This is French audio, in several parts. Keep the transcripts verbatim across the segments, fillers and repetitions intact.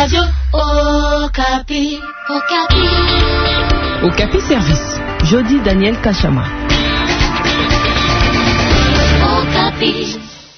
Radio Okapi. Okapi. Okapi Service. Jody Daniel Kachama. Okapi.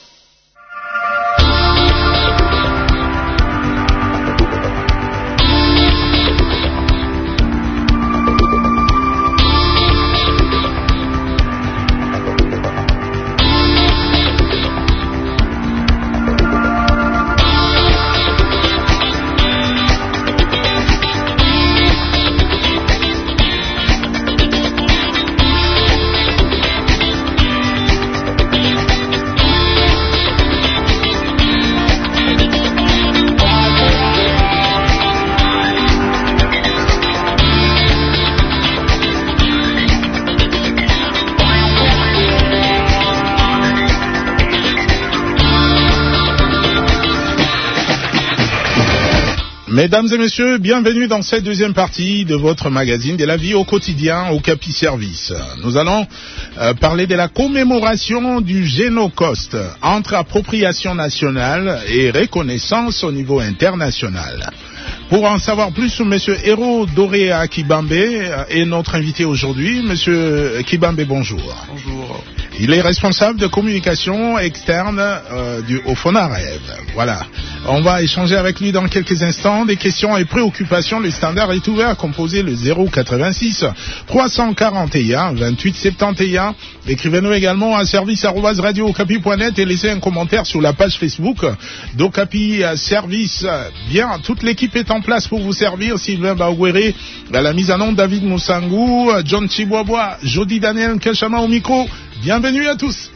Mesdames et messieurs, bienvenue dans cette deuxième partie de votre magazine de la vie au quotidien Okapi Service. Nous allons euh, parler de la commémoration du Génocost entre appropriation nationale et reconnaissance au niveau international. Pour en savoir plus, M. Héro Doré Akibambe est notre invité aujourd'hui. M. Kibambe, bonjour. Bonjour. Il est responsable de communication externe euh, du au FONAREV. Voilà. On va échanger avec lui dans quelques instants. Des questions et préoccupations. Le standard est ouvert. Composez le zéro quatre-vingt-six trois cent quarante et un vingt-huit soixante et un. Écrivez-nous également à service arobase radio okapi point net et laissez un commentaire sur la page Facebook d'Okapi Service. Bien, toute l'équipe est en place pour vous servir. Sylvain Baouéré à la mise en onde, David Moussangou, John Chiboaboa, Jody Daniel Kachama au micro. Bienvenue à tous.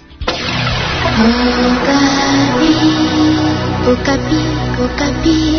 Okapi, Okapi, Okapi.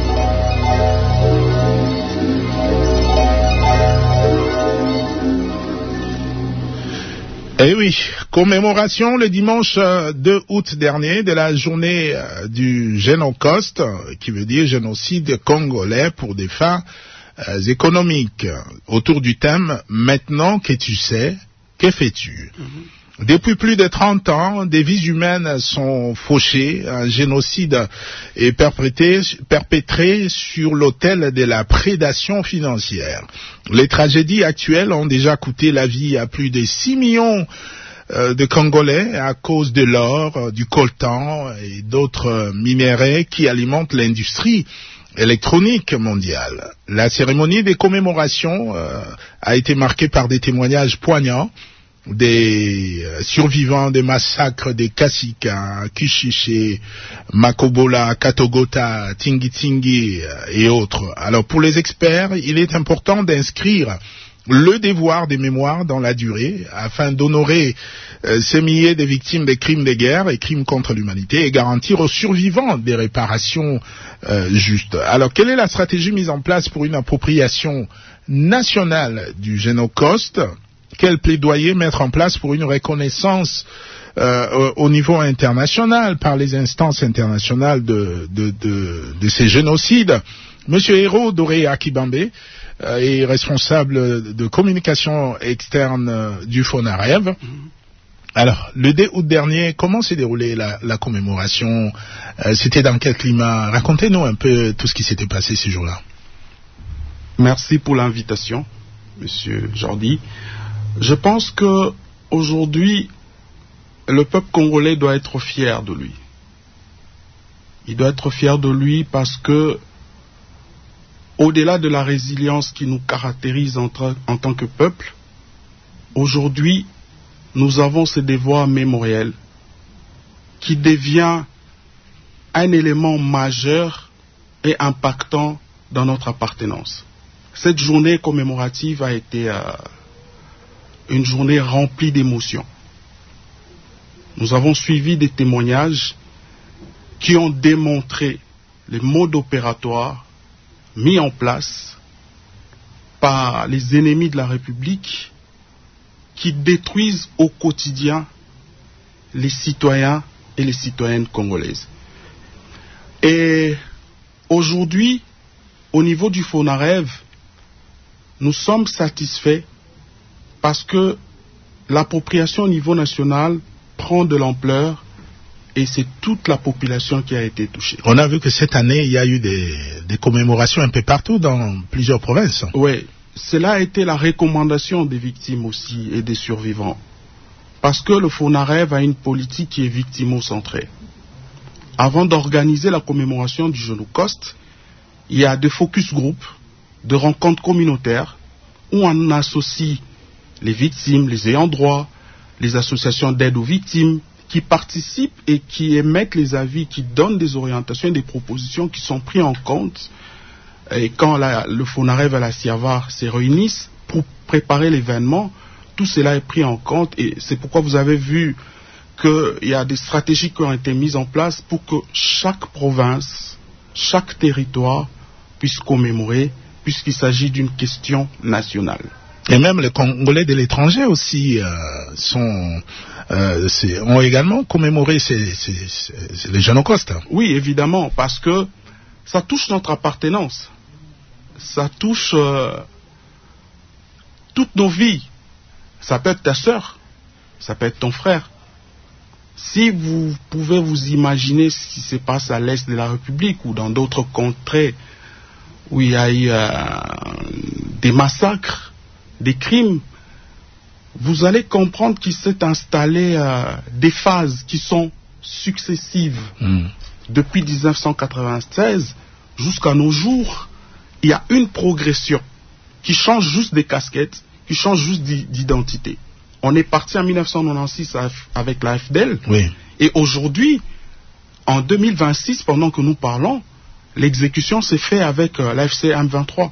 Eh oui, commémoration le dimanche deux août dernier de la journée du Génocost, qui veut dire génocide congolais pour des fins euh, économiques, autour du thème « Maintenant que tu sais, que fais-tu » mm-hmm. Depuis plus de trente ans, des vies humaines sont fauchées, un génocide est perpétré, perpétré sur l'autel de la prédation financière. Les tragédies actuelles ont déjà coûté la vie à plus de six millions de Congolais à cause de l'or, du coltan et d'autres minéraux qui alimentent l'industrie électronique mondiale. La cérémonie des commémorations euh, a été marquée par des témoignages poignants des survivants des massacres des Kasika, Kishiché, Makobola, Katogota, Tingi-Tingi et autres. Alors pour les experts, il est important d'inscrire le devoir des mémoires dans la durée afin d'honorer euh, ces milliers de victimes des crimes de guerre et crimes contre l'humanité et garantir aux survivants des réparations euh, justes. Alors quelle est la stratégie mise en place pour une appropriation nationale du Génocost ? Quel plaidoyer mettre en place pour une reconnaissance euh, au niveau international par les instances internationales de, de, de, de ces génocides? Monsieur Héro Doré Akibambe euh, est responsable de communication externe euh, du FONAREV. Mm-hmm. Alors, le deux août dernier, comment s'est déroulée la, la commémoration? euh, C'était dans quel climat? Racontez-nous un peu tout ce qui s'était passé ce jour-là. Merci pour l'invitation, Monsieur Jordi. Je pense que aujourd'hui, le peuple congolais doit être fier de lui. Il doit être fier de lui parce que, au-delà de la résilience qui nous caractérise en, tra- en tant que peuple, aujourd'hui, nous avons ce devoir mémoriel qui devient un élément majeur et impactant dans notre appartenance. Cette journée commémorative a été euh, une journée remplie d'émotions. Nous avons suivi des témoignages qui ont démontré les modes opératoires mis en place par les ennemis de la République qui détruisent au quotidien les citoyens et les citoyennes congolaises. Et aujourd'hui, au niveau du FONAREV, nous sommes satisfaits parce que l'appropriation au niveau national prend de l'ampleur et c'est toute la population qui a été touchée. On a vu que cette année, il y a eu des, des commémorations un peu partout dans plusieurs provinces. Oui, cela a été la recommandation des victimes aussi et des survivants. Parce que le FONAREV a une politique qui est victimo-centrée. Avant d'organiser la commémoration du Génocost, il y a des focus group, de rencontres communautaires, où on associe les victimes, les ayants droit, les associations d'aide aux victimes, qui participent et qui émettent les avis, qui donnent des orientations et des propositions qui sont prises en compte. Et quand la, le FONAREV et la CIAVAR se réunissent pour préparer l'événement, tout cela est pris en compte et c'est pourquoi vous avez vu qu'il y a des stratégies qui ont été mises en place pour que chaque province, chaque territoire puisse commémorer, puisqu'il s'agit d'une question nationale. Et même les Congolais de l'étranger aussi euh, sont, euh, ont également commémoré ces, ces, ces, les Génocostes. Oui, évidemment, parce que ça touche notre appartenance. Ça touche euh, toutes nos vies. Ça peut être ta sœur, ça peut être ton frère. Si vous pouvez vous imaginer ce qui se passe à l'est de la République ou dans d'autres contrées où il y a eu euh, des massacres, des crimes, vous allez comprendre qu'il s'est installé euh, des phases qui sont successives. Mmh. Depuis mille neuf cent quatre-vingt-seize jusqu'à nos jours, il y a une progression qui change juste des casquettes, qui change juste d'identité. On est parti en mille neuf cent quatre-vingt-seize avec la F D L, oui. Et aujourd'hui, en deux mille vingt-six, pendant que nous parlons, l'exécution s'est faite avec euh, l'A F C M vingt-trois.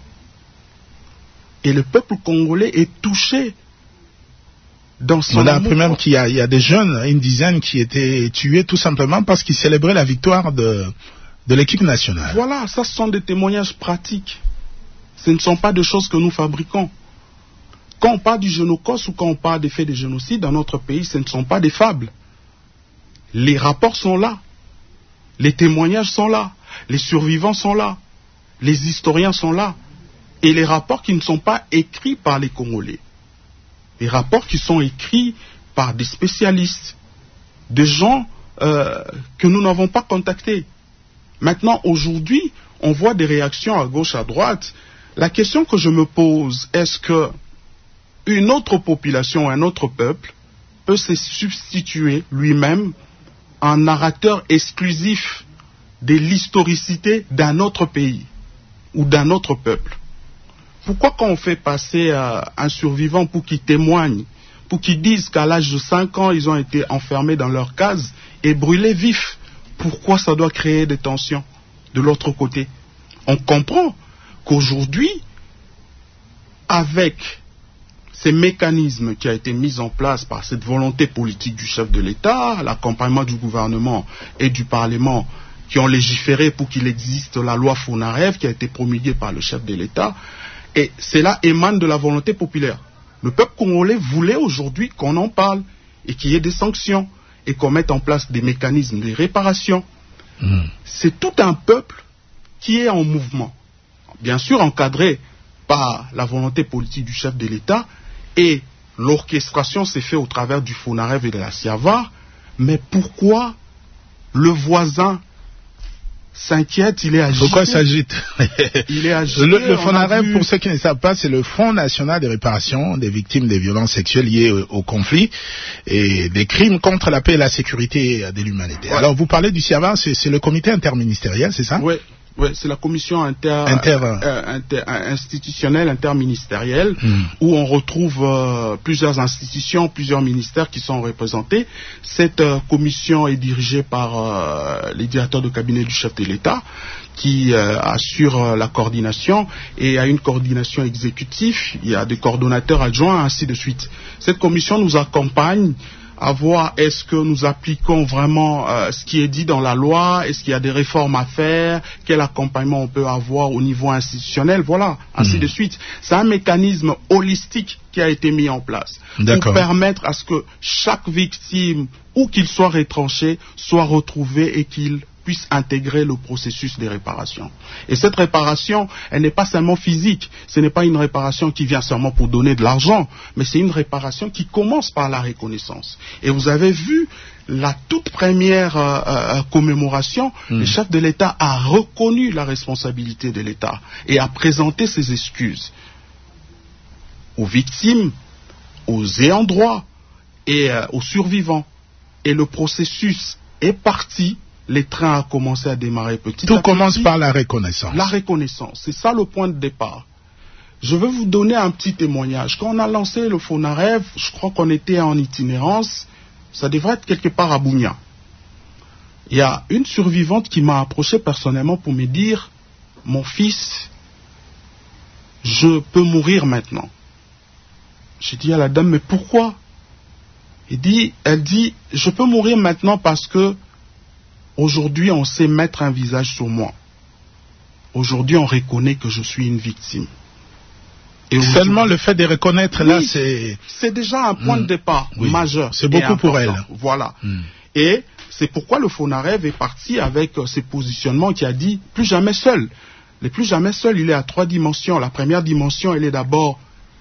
Et le peuple congolais est touché dans son On a appris même qu'il y, y a des jeunes, une dizaine, qui étaient tués tout simplement parce qu'ils célébraient la victoire de, de l'équipe nationale. Voilà, ça ce sont des témoignages pratiques. Ce ne sont pas des choses que nous fabriquons. Quand on parle du Génocost ou quand on parle des faits de génocide dans notre pays, ce ne sont pas des fables. Les rapports sont là. Les témoignages sont là. Les survivants sont là. Les historiens sont là. Et les rapports qui ne sont pas écrits par les Congolais. Les rapports qui sont écrits par des spécialistes, des gens euh, que nous n'avons pas contactés. Maintenant, aujourd'hui, on voit des réactions à gauche, à droite. La question que je me pose, est-ce que une autre population, un autre peuple, peut se substituer lui-même en narrateur exclusif de l'historicité d'un autre pays ou d'un autre peuple? Pourquoi quand on fait passer euh, un survivant pour qu'il témoigne, pour qu'il dise qu'à l'âge de cinq ans, ils ont été enfermés dans leur case et brûlés vifs, pourquoi ça doit créer des tensions de l'autre côté? On comprend qu'aujourd'hui, avec ces mécanismes qui ont été mis en place par cette volonté politique du chef de l'État, l'accompagnement du gouvernement et du Parlement qui ont légiféré pour qu'il existe la loi FONAREV qui a été promulguée par le chef de l'État, et cela émane de la volonté populaire. Le peuple congolais voulait aujourd'hui qu'on en parle et qu'il y ait des sanctions et qu'on mette en place des mécanismes de réparation. Mmh. C'est tout un peuple qui est en mouvement. Bien sûr encadré par la volonté politique du chef de l'État, et l'orchestration s'est faite au travers du FONAREV et de la CIAVAR, mais pourquoi le voisin s'inquiète, il est agité. Pourquoi il s'agite? Il est agité. Le, le FONAREV, vu... pour ceux qui ne savent pas, c'est le Fonds national de réparation des victimes des violences sexuelles liées au, au conflit et des crimes contre la paix et la sécurité de l'humanité. Ouais. Alors, vous parlez du CIAVAR, c'est le comité interministériel, c'est ça? Oui. Oui, c'est la commission inter, inter... Euh, inter, institutionnelle interministérielle mmh. où on retrouve euh, plusieurs institutions, plusieurs ministères qui sont représentés. Cette euh, commission est dirigée par euh, les directeurs de cabinet du chef de l'État qui euh, assure euh, la coordination, et il y a une coordination exécutive, il y a des coordonnateurs adjoints, ainsi de suite. Cette commission nous accompagne à voir est-ce que nous appliquons vraiment euh, ce qui est dit dans la loi, est-ce qu'il y a des réformes à faire, quel accompagnement on peut avoir au niveau institutionnel, voilà, ainsi mmh. de suite. C'est un mécanisme holistique qui a été mis en place pour permettre à ce que chaque victime, où qu'il soit retranché, soit retrouvé et qu'il puisse intégrer le processus des réparations. Et cette réparation, elle n'est pas seulement physique, ce n'est pas une réparation qui vient seulement pour donner de l'argent, mais c'est une réparation qui commence par la reconnaissance. Et vous avez vu la toute première euh, euh, commémoration, mmh. le chef de l'État a reconnu la responsabilité de l'État et a présenté ses excuses aux victimes, aux ayants droit et euh, aux survivants. Et le processus est parti, les trains ont commencé à démarrer petit Tout à petit. Tout commence par la reconnaissance. La reconnaissance, c'est ça le point de départ. Je vais vous donner un petit témoignage. Quand on a lancé le Fonarev, je crois qu'on était en itinérance, ça devrait être quelque part à Bounia. Il y a une survivante qui m'a approché personnellement pour me dire « Mon fils, je peux mourir maintenant. » J'ai dit à la dame « Mais pourquoi ?» Elle dit, elle dit « Je peux mourir maintenant parce que aujourd'hui on sait mettre un visage sur moi. Aujourd'hui on reconnaît que je suis une victime. » Et seulement le fait de reconnaître oui, là, c'est... C'est déjà un point mmh. de départ oui. majeur. C'est beaucoup pour elle. Voilà. Mmh. Et c'est pourquoi le Fonarev est parti avec euh, ses positionnements qui a dit « plus jamais seul ». Le plus jamais seul, il est à trois dimensions. La première dimension, elle est d'abord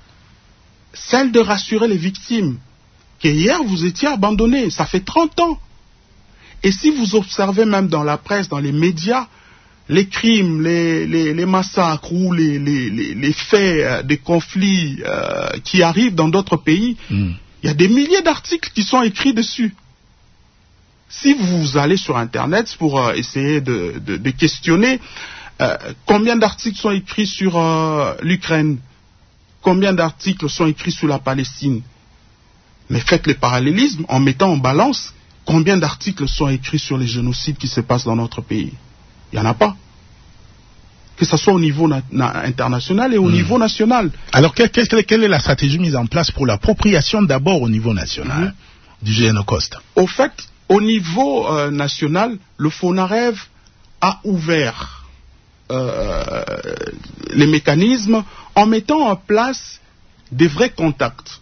celle de rassurer les victimes. Que hier, vous étiez abandonnés. Ça fait trente ans. Et si vous observez même dans la presse, dans les médias, les crimes, les, les, les massacres ou les, les, les, les faits euh, des conflits euh, qui arrivent dans d'autres pays, il mm. y a des milliers d'articles qui sont écrits dessus. Si vous allez sur Internet pour euh, essayer de, de, de questionner euh, combien d'articles sont écrits sur euh, l'Ukraine, combien d'articles sont écrits sur la Palestine, mais faites le parallélisme en mettant en balance combien d'articles sont écrits sur les génocides qui se passent dans notre pays. Il n'y en a pas. Que ce soit au niveau na- na- international et au mmh. niveau national. Alors, quelle, quelle, quelle est la stratégie mise en place pour l'appropriation d'abord au niveau national mmh. du Génocost? Au fait, au niveau euh, national, le Fonarev a ouvert euh, les mécanismes en mettant en place des vrais contacts,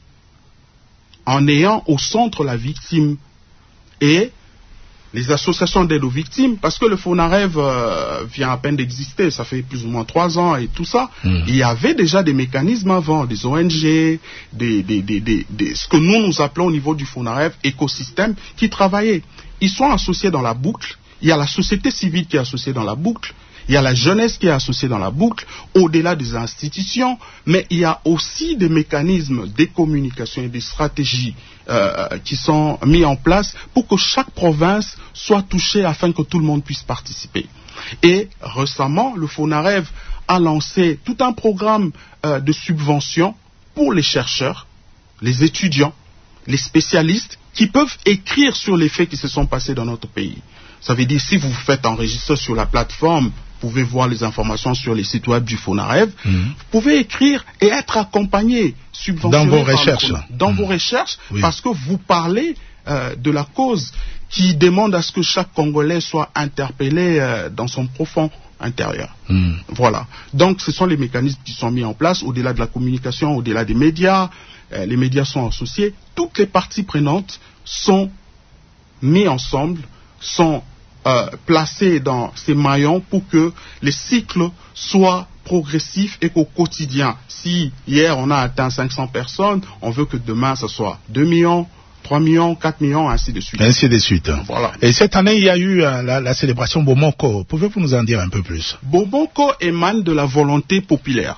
en ayant au centre la victime et les associations d'aide aux victimes, parce que le Fonarev euh, vient à peine d'exister, ça fait plus ou moins trois ans et tout ça, mmh. il y avait déjà des mécanismes avant, des O N G, des, des, des, des, des, ce que nous nous appelons au niveau du Fonarev, écosystème, qui travaillaient. Ils sont associés dans la boucle, il y a la société civile qui est associée dans la boucle, il y a la jeunesse qui est associée dans la boucle, au-delà des institutions, mais il y a aussi des mécanismes de communication et des stratégies euh, qui sont mis en place pour que chaque province soit touchée afin que tout le monde puisse participer. Et récemment, le Fonarev a lancé tout un programme euh, de subvention pour les chercheurs, les étudiants, les spécialistes qui peuvent écrire sur les faits qui se sont passés dans notre pays. Ça veut dire, si vous vous faites enregistrer sur la plateforme, vous pouvez voir les informations sur les sites web du Fonarev, mmh. vous pouvez écrire et être accompagné, subventionné dans vos recherches, dans mmh. vos recherches, oui. parce que vous parlez euh, de la cause qui demande à ce que chaque Congolais soit interpellé euh, dans son profond intérieur. Mmh. Voilà. Donc, ce sont les mécanismes qui sont mis en place au-delà de la communication, au-delà des médias. Euh, les médias sont associés. Toutes les parties prenantes sont mises ensemble, sont Euh, placés dans ces maillons pour que les cycles soient progressifs et qu'au quotidien, si hier on a atteint cinq cents personnes, on veut que demain ce soit deux millions, trois millions, quatre millions, ainsi de suite. Ainsi de suite. Voilà. Et cette année, il y a eu euh, la, la célébration Bomoko. Pouvez-vous nous en dire un peu plus? Bomoko émane de la volonté populaire.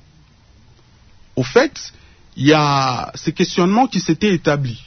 Au fait, il y a ces questionnements qui s'étaient établis.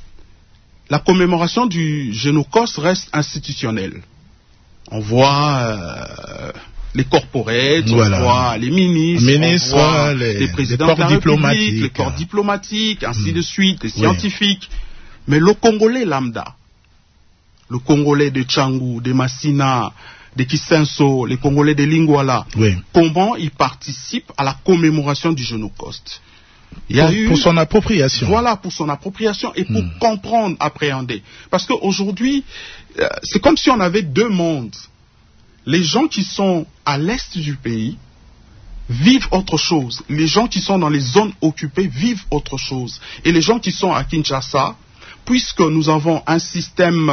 La commémoration du Génocost reste institutionnelle. On voit euh, les corporates, voilà. on voit les ministres, ministres on voit les, les présidents les corps de la diplomatiques, République, les corps diplomatiques, ainsi mmh. de suite, les scientifiques. Oui. Mais le Congolais lambda, le Congolais de Tchangou, de Massina, de Kisenso, les Congolais de Lingwala, oui. comment ils participent à la commémoration du Génocost? Il y a pour, eu, pour son appropriation. Voilà, pour son appropriation et pour mmh. comprendre, appréhender. Parce qu'aujourd'hui, euh, c'est comme si on avait deux mondes. Les gens qui sont à l'est du pays vivent autre chose. Les gens qui sont dans les zones occupées vivent autre chose. Et les gens qui sont à Kinshasa, puisque nous avons un système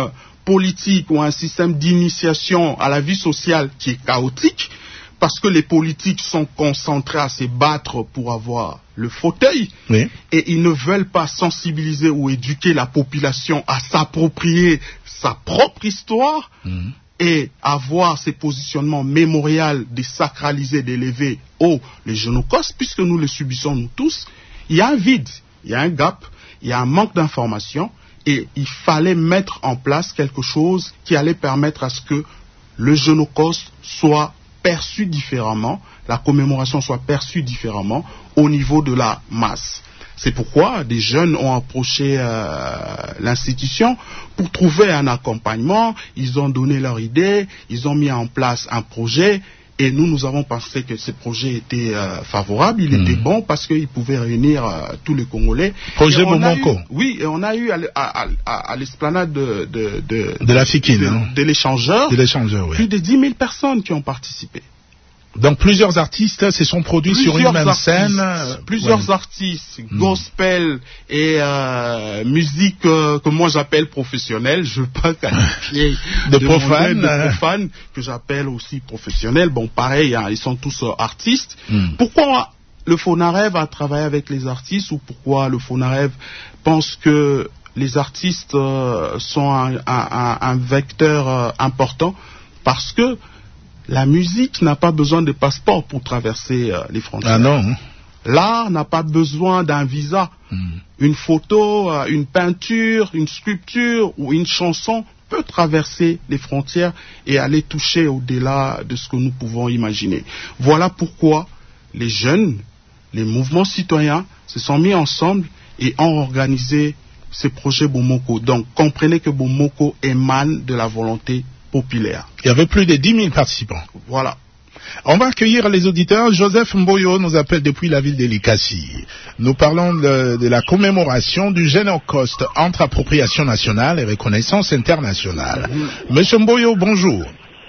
politique ou un système d'initiation à la vie sociale qui est chaotique, parce que les politiques sont concentrés à se battre pour avoir le fauteuil, oui. et ils ne veulent pas sensibiliser ou éduquer la population à s'approprier sa propre histoire, mmh. et avoir ces positionnements mémorials désacralisés, d'élevés haut les Génocostes, puisque nous les subissons nous tous. Il y a un vide, il y a un gap, il y a un manque d'information, et il fallait mettre en place quelque chose qui allait permettre à ce que le Génocostes soit perçu différemment, la commémoration soit perçue différemment au niveau de la masse. C'est pourquoi des jeunes ont approché euh, l'institution pour trouver un accompagnement. Ils ont donné leur idée, ils ont mis en place un projet, et nous, nous avons pensé que ce projet était euh, favorable, il mmh. était bon parce qu'il pouvait réunir euh, tous les Congolais. Projet Bomonko. Oui, et on a eu à, à, à, à l'esplanade de, de, de, de la Fikine, de, hein. de l'échangeur, de l'échangeur, oui. Plus de dix mille personnes qui ont participé. Donc plusieurs artistes se sont produits plusieurs sur une même artistes, scène. Plusieurs ouais. artistes, gospel et euh, musique euh, que moi j'appelle professionnelle. Je veux pas qualifier de, de profane, de profane que j'appelle aussi professionnel. Bon, pareil, hein, ils sont tous euh, artistes. Mm. Pourquoi le Fonarev a travaillé avec les artistes, ou pourquoi le Fonarev pense que les artistes euh, sont un, un, un vecteur euh, important? Parce que la musique n'a pas besoin de passeport pour traverser euh, les frontières. Ah non. L'art n'a pas besoin d'un visa. Mm. Une photo, euh, une peinture, une sculpture ou une chanson peut traverser les frontières et aller toucher au-delà de ce que nous pouvons imaginer. Voilà pourquoi les jeunes, les mouvements citoyens se sont mis ensemble et ont organisé ce projet Bomoko. Donc, comprenez que Bomoko émane de la volonté populaire. Il y avait plus de dix mille participants. Voilà. On va accueillir les auditeurs. Joseph Mboyo nous appelle depuis la ville d'Elikasi. Nous parlons de, de la commémoration du Génocoste entre appropriation nationale et reconnaissance internationale. Mmh. Monsieur Mboyo, bonjour.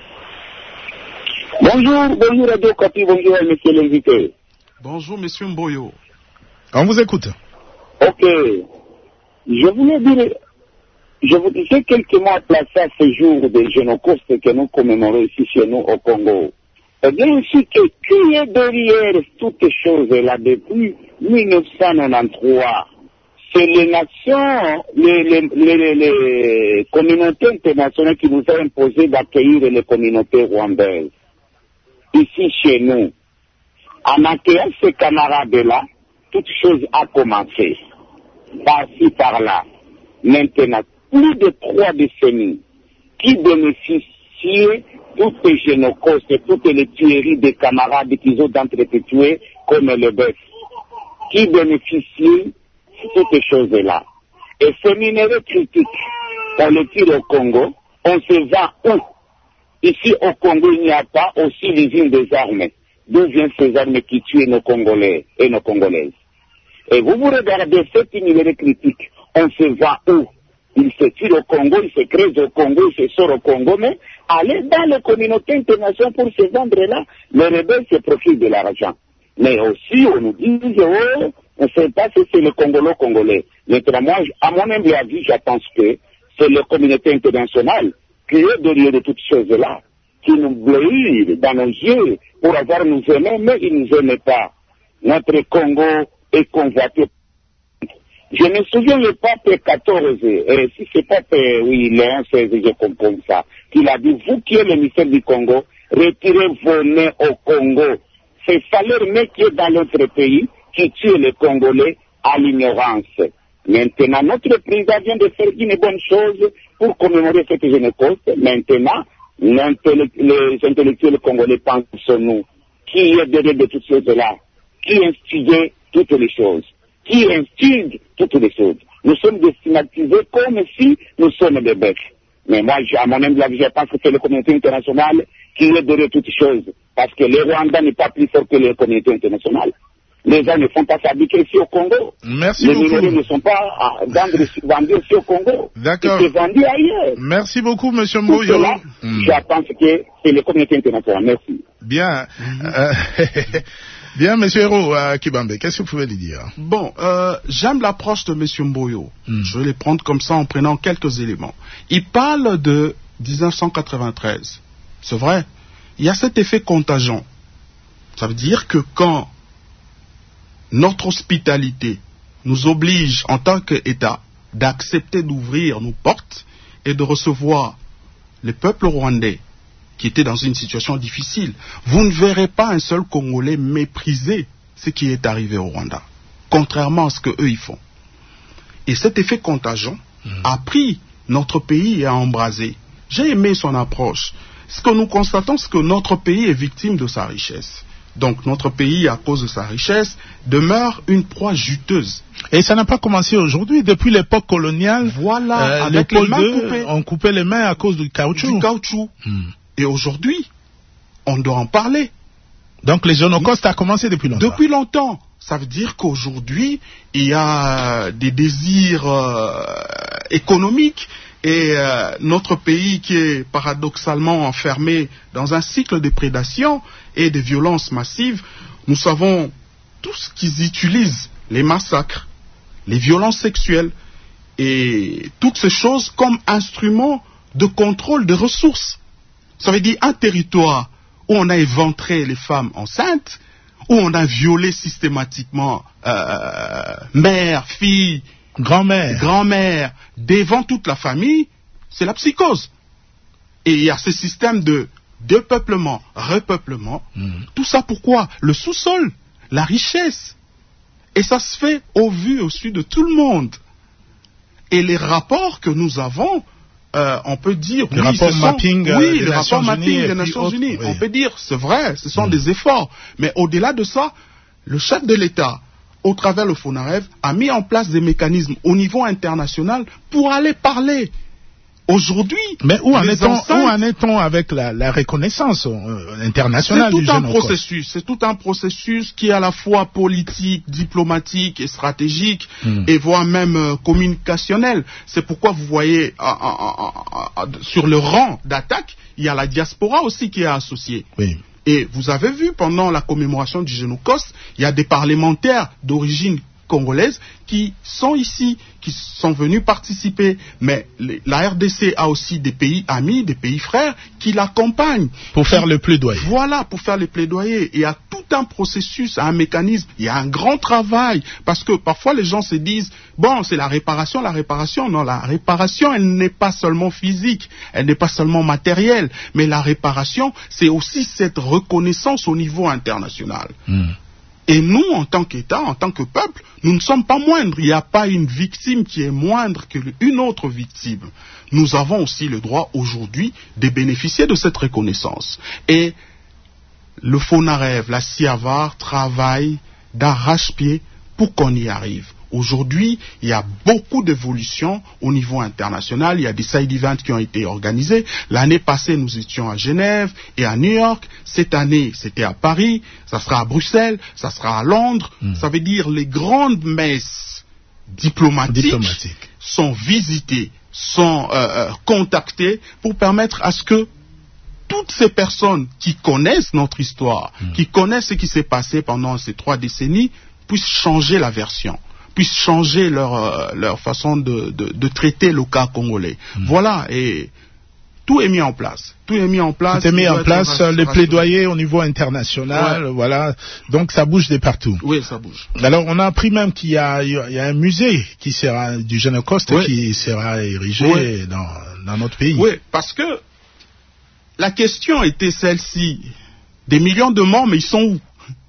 Bonjour, bonjour Radio Okapi, bonjour monsieur l'invité. Bonjour monsieur Mboyo. On vous écoute. Ok. Je voulais dire... Je vous disais quelques mots à placer à ce jour des Génocostes que nous commémorons ici chez nous au Congo. Eh bien, aussi que qui est derrière toutes ces choses-là depuis mille neuf cent quatre-vingt-treize? C'est les nations, les, les, les, les communautés internationales qui nous ont imposé d'accueillir les communautés rwandaises ici chez nous. En accueillant ces camarades-là, toute chose a commencé. Par-ci, par-là. Maintenant, plus de trois décennies qui bénéficiaient toutes les Génocostes, toutes les tueries des camarades qu'ils ont entretués comme le bœuf, qui bénéficiaient de toutes ces choses-là. Et ce minerai critique, on le tire au Congo, on se vend où? Ici au Congo, il n'y a pas aussi l'usine des armes. D'où viennent ces armes qui tuent nos Congolais et nos Congolaises? Et vous vous regardez cette minerai critique, on se vend où? Il se tire au Congo, il se crée au Congo, il se sort au Congo, mais aller dans les communautés internationales pour se vendre là, les rebelles se profitent de l'argent. Mais aussi, on nous dit, oh, on ne sait pas si c'est le Congolo-Congolais. Maintenant, moi, à mon humble avis, je pense que c'est les communautés internationales qui est derrière de toutes ces choses-là, qui nous bleuent dans nos yeux pour avoir nous aimé, mais ils ne nous aiment pas. Notre Congo est convoité. Je me souviens le pape quatorze, et si c'est pape, oui, Léon seize, je comprends ça, qu'il a dit, vous qui êtes le ministère du Congo, retirez vos nez au Congo. C'est ça leur nez qui est dans notre pays, qui tue les Congolais à l'ignorance. Maintenant, notre président vient de faire une bonne chose pour commémorer cette Génocoste. Maintenant, les intellectuels congolais pensons-nous, qui est derrière de toutes ces choses-là, qui instigue toutes les choses, qui instigue toutes les choses. Nous sommes stigmatisés comme si nous sommes des bêtes. Mais moi, à mon humble avis, je pense que c'est la communauté internationale qui est derrière toutes choses. Parce que le Rwanda n'est pas plus fort que les communautés internationales. Les gens ne font pas fabriquer ici au Congo. Merci les beaucoup. minéraux ne sont pas vendus ici au Congo. D'accord. Ils sont vendus ailleurs. Merci beaucoup, monsieur Tout Mboyo. cela, mm. je pense que c'est les communautés internationales. Merci. Bien. Mm-hmm. euh, Bien, monsieur Hérault, euh, Kibambe, qu'est-ce que vous pouvez lui dire? Bon, euh, j'aime l'approche de monsieur Mboyo. Mm. Je vais les prendre comme ça en prenant quelques éléments. Il parle de dix-neuf cent quatre-vingt-treize. C'est vrai. Il y a cet effet contagion. Ça veut dire que quand notre hospitalité nous oblige en tant qu'État d'accepter d'ouvrir nos portes et de recevoir le peuple rwandais qui était dans une situation difficile, vous ne verrez pas un seul Congolais mépriser ce qui est arrivé au Rwanda, contrairement à ce qu'eux ils font. Et cet effet contagion mmh. a pris notre pays et a embrasé. J'ai aimé son approche. Ce que nous constatons, c'est que notre pays est victime de sa richesse. Donc notre pays, à cause de sa richesse, demeure une proie juteuse. Et ça n'a pas commencé aujourd'hui. Depuis l'époque coloniale, voilà, euh, avec les mains coupées. On coupait les mains à cause du caoutchouc. Du caoutchouc. Hmm. Et aujourd'hui, on doit en parler. Donc les génocostes a commencé depuis longtemps. Depuis longtemps. Ça veut dire qu'aujourd'hui, il y a des désirs euh, économiques. Et euh, notre pays qui est paradoxalement enfermé dans un cycle de prédation et de violence massive, nous savons tout ce qu'ils utilisent, les massacres, les violences sexuelles et toutes ces choses comme instruments de contrôle des ressources. Ça veut dire un territoire où on a éventré les femmes enceintes, où on a violé systématiquement euh, mère, fille, grand-mère, grand-mère, devant toute la famille, c'est la psychose. Et il y a ce système de depeuplement, repeuplement. Mmh. Tout ça pourquoi? Le sous-sol, la richesse. Et ça se fait au vu, au su de tout le monde. Et les rapports que nous avons, euh, on peut dire... Les oui, rapports sont, mapping, oui, des les Nations rapports mapping Unies des Nations autres, Unies. oui. On peut dire, c'est vrai, ce sont mmh. des efforts. Mais au-delà de ça, le chef de l'État, au travers le FONAREV, a mis en place des mécanismes au niveau international pour aller parler. Aujourd'hui, mais où en est-on enceintes, est avec la, la reconnaissance euh, internationale du génocide? C'est tout un génocide. processus. C'est tout un processus qui est à la fois politique, diplomatique et stratégique, mm. et voire même euh, communicationnel. C'est pourquoi vous voyez à, à, à, à, sur le rang d'attaque, il y a la diaspora aussi qui est associée. Oui. Et vous avez vu, pendant la commémoration du Génocoste, il y a des parlementaires d'origine congolaise qui sont ici, qui sont venus participer. Mais les, la R D C a aussi des pays amis, des pays frères qui l'accompagnent. Pour faire le plaidoyer. Voilà, pour faire le plaidoyer. Il y a tout un processus, un mécanisme, il y a un grand travail. Parce que parfois les gens se disent, bon, c'est la réparation, la réparation. Non, la réparation, elle n'est pas seulement physique, elle n'est pas seulement matérielle. Mais la réparation, c'est aussi cette reconnaissance au niveau international. Mm. Et nous, en tant qu'État, en tant que peuple, nous ne sommes pas moindres. Il n'y a pas une victime qui est moindre qu'une autre victime. Nous avons aussi le droit aujourd'hui de bénéficier de cette reconnaissance. Et le FONAREV, la CIAVAR, travaille d'arrache-pied pour qu'on y arrive. Aujourd'hui, il y a beaucoup d'évolutions au niveau international. Il y a des side events qui ont été organisés. L'année passée, nous étions à Genève et à New York. Cette année, c'était à Paris. Ça sera à Bruxelles. Ça sera à Londres. Mmh. Ça veut dire les grandes messes diplomatiques, diplomatiques. sont visitées, sont euh, contactées pour permettre à ce que toutes ces personnes qui connaissent notre histoire, mmh. qui connaissent ce qui s'est passé pendant ces trois décennies, puissent changer la version, puissent changer leur, euh, leur façon de, de, de traiter le cas congolais. Mmh. Voilà, et tout est mis en place. Tout est mis en place. Tout est mis en place, le plaidoyer au niveau international, ouais. Voilà. Donc ça bouge de partout. Oui, ça bouge. Alors on a appris même qu'il y a, il y a un musée qui sera, du Génocoste, oui. qui sera érigé oui. dans, dans notre pays. Oui, parce que la question était celle-ci. Des millions de morts, mais ils sont où?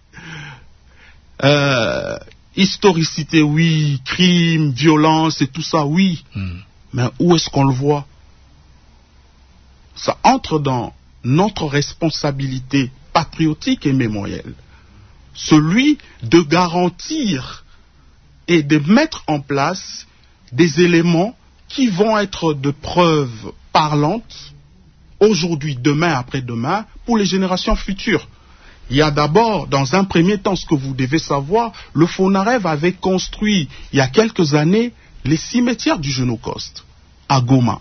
euh, Historicité, oui. Crime, violence et tout ça, oui. Mm. Mais où est-ce qu'on le voit? Ça entre dans notre responsabilité patriotique et mémorielle. Celui de garantir et de mettre en place des éléments qui vont être de preuves parlantes aujourd'hui, demain, après-demain, pour les générations futures. Il y a d'abord, dans un premier temps, ce que vous devez savoir, le FONAREV avait construit, il y a quelques années, les cimetières du Génocoste, à Goma.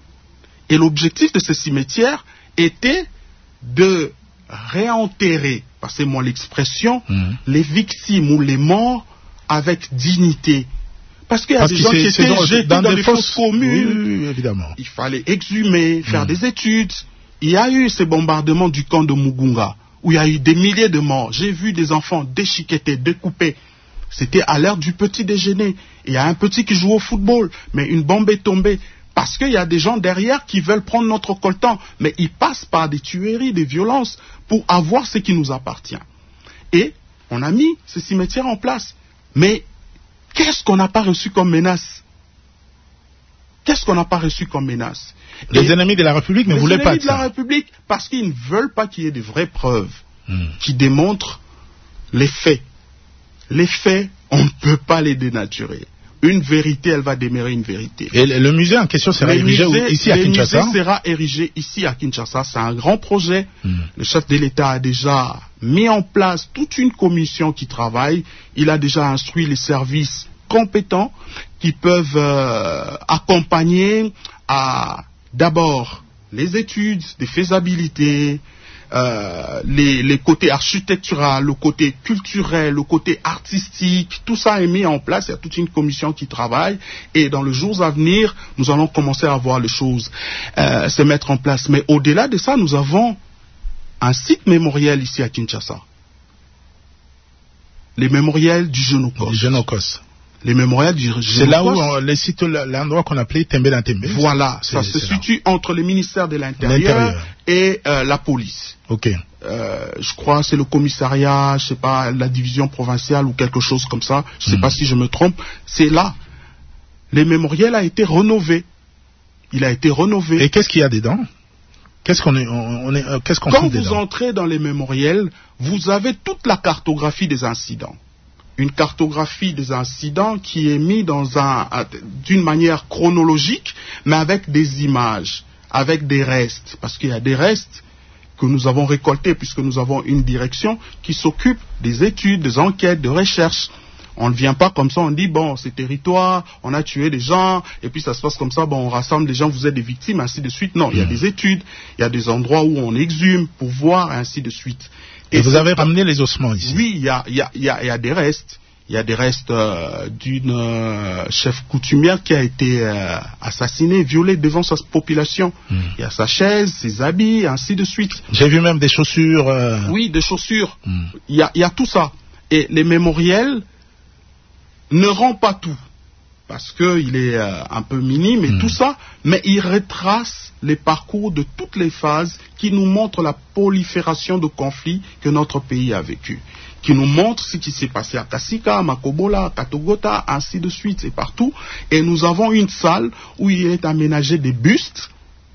Et l'objectif de ces cimetières était de réenterrer passez-moi l'expression, mmh. les victimes ou les morts avec dignité. Parce qu'il y a Parce des que gens qui c'est- étaient c'est dans- jetés dans dans, des des fosses- fosses communes. Oui, oui, oui, évidemment. Il fallait exhumer, faire Mm. des études. Il y a eu ces bombardements du camp de Mugunga, où il y a eu des milliers de morts. J'ai vu des enfants déchiquetés, découpés. C'était à l'heure du petit déjeuner. Il y a un petit qui joue au football, mais une bombe est tombée. Parce qu'il y a des gens derrière qui veulent prendre notre coltan, mais ils passent par des tueries, des violences, pour avoir ce qui nous appartient. Et on a mis ce cimetière en place. Mais qu'est-ce qu'on n'a pas reçu comme menace? Qu'est-ce qu'on n'a pas reçu comme menace? Les Et ennemis de la République ne les voulaient pas ennemis de de la ça. République, parce qu'ils ne veulent pas qu'il y ait de vraies preuves Mm. qui démontrent les faits. Les faits, on ne peut pas les dénaturer. Une vérité, elle va demeurer une vérité. Et le le musée en question sera Le érigé où- musée- ici à le Kinshasa. musée sera érigé ici à Kinshasa. C'est un grand projet. Mm. Le chef de l'État a déjà mis en place toute une commission qui travaille. Il a déjà instruit les services compétents qui peuvent euh, accompagner à d'abord les études de faisabilité, euh, les, les côtés architectural, le côté culturel, le côté artistique, tout ça est mis en place. Il y a toute une commission qui travaille et dans les jours à venir, nous allons commencer à voir les choses euh, se mettre en place. Mais au-delà de ça, nous avons un site mémoriel ici à Kinshasa. Les mémoriels du Genocos. Du Genocos. Les mémoriels du Genocos. C'est là où on, les sites, l'endroit qu'on appelait Tembe dans Tembe. Voilà, C'est- ça se c'est là. situe entre le ministère de l'Intérieur L'Intérieur. et euh, la police. Ok. Euh, je crois que c'est le commissariat, je sais pas, la division provinciale ou quelque chose comme ça. Je sais Mm. pas si je me trompe. C'est là. Le mémorial a été rénové. Il a été rénové. Et qu'est-ce qu'il y a dedans? Qu'est-ce qu'on est, on, on est, euh, qu'est-ce qu'on Quand trouve vous dedans? entrez dans les mémoriels, vous avez toute la cartographie des incidents. Une cartographie des incidents qui est mise dans un, un- d'une manière chronologique, mais avec des images, avec des restes. Parce qu'il y a des restes que nous avons récoltés, puisque nous avons une direction qui s'occupe des études, des enquêtes, de recherches. On ne vient pas comme ça, on dit, bon, c'est territoire, on a tué des gens, et puis ça se passe comme ça, bon, on rassemble des gens, vous êtes des victimes, ainsi de suite. Non, il y a des études, il y a des endroits où on exhume pour voir, ainsi de suite. Et vous c'est avez pas- ramené les ossements ici? Oui, il y a, il y, a, il y, a, il y a des restes. Il y a des restes euh, d'une euh, chef coutumière qui a été euh, assassinée, violée devant sa population. Mm. Il y a sa chaise, ses habits, ainsi de suite. J'ai vu même des chaussures. euh, Oui, des chaussures. Mm. Il y a, il y a tout ça. Et les mémoriels ne rend pas tout, parce qu'il est euh, un peu minime et Mm. tout ça, mais il retrace les parcours de toutes les phases qui nous montrent la prolifération de conflits que notre pays a vécu, qui nous montrent ce qui s'est passé à Kasika, à Makobola, à Katogota, ainsi de suite, et partout. Et nous avons une salle où il est aménagé des bustes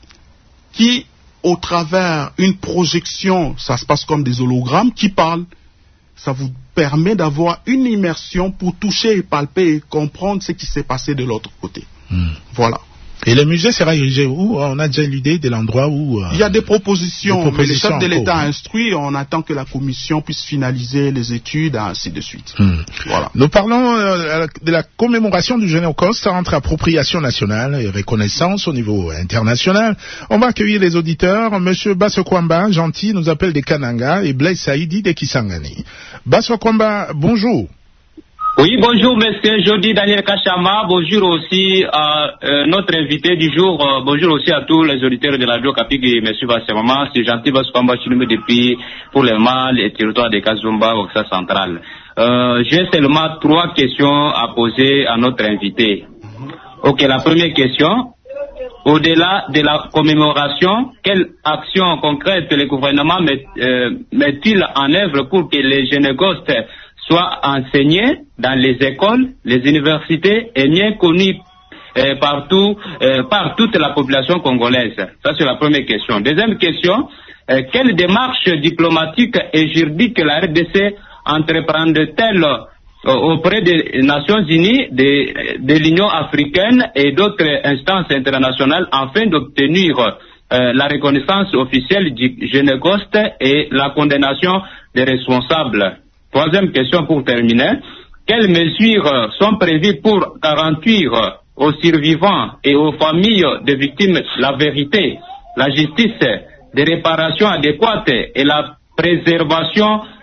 qui, au travers une projection, ça se passe comme des hologrammes, qui parlent. Ça vous permet d'avoir une immersion pour toucher et palper et comprendre ce qui s'est passé de l'autre côté. Mm. Voilà. Et le musée sera érigé où? On a déjà l'idée de l'endroit où... euh, Il y a des propositions, des mais le propositions chef de en l'État cours. a instruit, on attend que la commission puisse finaliser les études, ainsi de suite. Hmm. Voilà. Nous parlons euh, de la commémoration du Génocos entre appropriation nationale et reconnaissance au niveau international. On va accueillir les auditeurs. Monsieur Bassokwamba, gentil, nous appelle des Kananga et Blaise Saïdi des Kisangani. Bassokwamba, bonjour. Oui, bonjour monsieur Jody Daniel Kachama, bonjour aussi à euh, notre invité du jour, euh, bonjour aussi à tous les auditeurs de la radio Kapigi, monsieur Bassemama, c'est gentil Baskwamba Chilumé depuis pour le mal et territoire de Kazumba, Oxa Central. Euh, j'ai seulement trois questions à poser à notre invité. Ok, la première question, au-delà de la commémoration, quelle action concrète le gouvernement met, euh, met-il en œuvre pour que les Génégostes soient enseignés dans les écoles, les universités et bien connus euh, partout, euh, par toute la population congolaise? Ça, c'est la première question. Deuxième question, euh, quelle démarche diplomatique et juridique la R D C entreprend-elle euh, auprès des Nations Unies, de, de l'Union africaine et d'autres instances internationales afin d'obtenir euh, la reconnaissance officielle du Génégoste et la condamnation des responsables? Troisième question pour terminer. Quelles mesures sont prévues pour garantir aux survivants et aux familles des victimes la vérité, la justice, des réparations adéquates et la préservation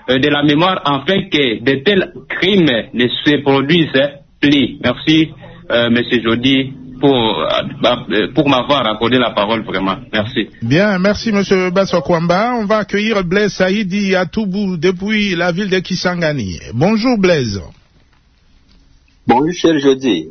euh, de la mémoire afin que de tels crimes ne se produisent plus. Merci, euh, M. Jody, pour, euh, pour m'avoir accordé la parole, vraiment. Merci. Bien, merci M. Bassokwamba. On va accueillir Blaise Saïdi à Toubou depuis la ville de Kisangani. Bonjour Blaise. Bonjour cher Jody.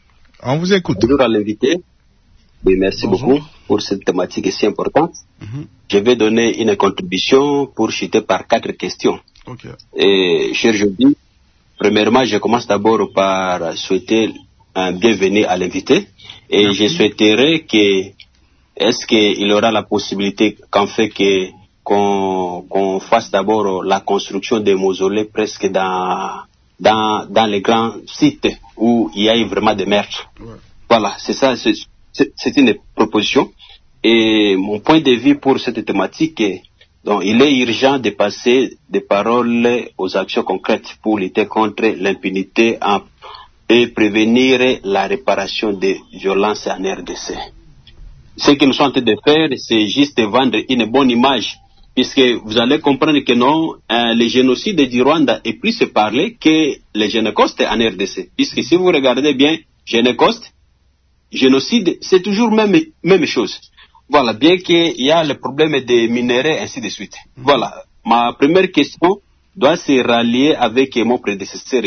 On vous écoute. Bonjour à l'invité. Oui, merci Bonjour. beaucoup pour cette thématique si importante. Mm-hmm. Je vais donner une contribution pour chuter par quatre questions. Okay. Et cher Jody, premièrement, je commence d'abord par souhaiter un bienvenue à l'invité. Et merci. Je souhaiterais que, est-ce qu'il aura la possibilité qu'en fait que, qu'on, qu'on fasse d'abord la construction des mausolées presque dans, dans, dans les grands sites où il y a eu vraiment des meurtres. Ouais. Voilà, c'est ça, c'est, c'est, c'est une proposition. Et mon point de vue pour cette thématique est, donc, il est urgent de passer des paroles aux actions concrètes pour lutter contre l'impunité en, et prévenir la réparation des violences en R D C. Ce que nous sommes en train de faire, c'est juste vendre une bonne image, puisque vous allez comprendre que non, euh, le génocide du Rwanda est plus parlé que le Génocide en R D C. Puisque si vous regardez bien, Génocide, génocide, c'est toujours même même chose. Voilà, bien qu'il y a le problème des minéraux, ainsi de suite. Voilà, ma première question doit se rallier avec mon prédécesseur,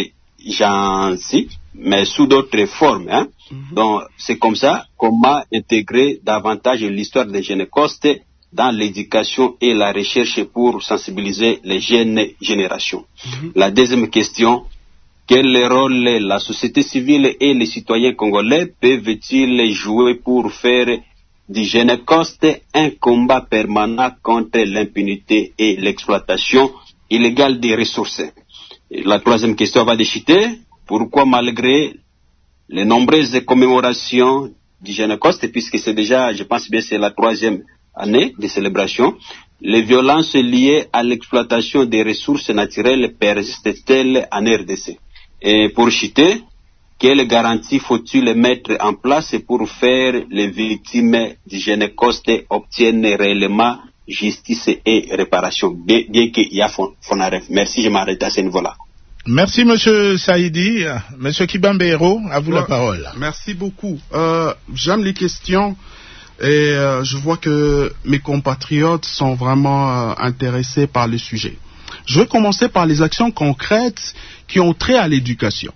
Jean-Si, mais sous d'autres formes. Hein. Mm-hmm. Donc, c'est comme ça qu'on m'a intégré davantage l'histoire des Génocostes dans l'éducation et la recherche pour sensibiliser les jeunes générations. Mm-hmm. La deuxième question, quel rôle la société civile et les citoyens congolais peuvent-ils jouer pour faire du Génocide un combat permanent contre l'impunité et l'exploitation illégale des ressources? Et la troisième question va déchirer. Pourquoi malgré les nombreuses commémorations du Génocide, puisque c'est déjà, je pense bien, c'est la troisième année de célébration, les violences liées à l'exploitation des ressources naturelles persistent-elles en R D C? Et pour chuter, quelles garanties faut-il mettre en place pour faire les victimes du Génocide obtiennent réellement justice et réparation, bien, bien qu'il y a Fonaref? Merci, je m'arrête à ce niveau-là. Merci, Monsieur Saïdi. Monsieur Kibambero, à vous ouais, la parole. Merci beaucoup. Euh, j'aime les questions et euh, je vois que mes compatriotes sont vraiment euh, intéressés par le sujet. Je vais commencer par les actions concrètes qui ont trait à l'éducation.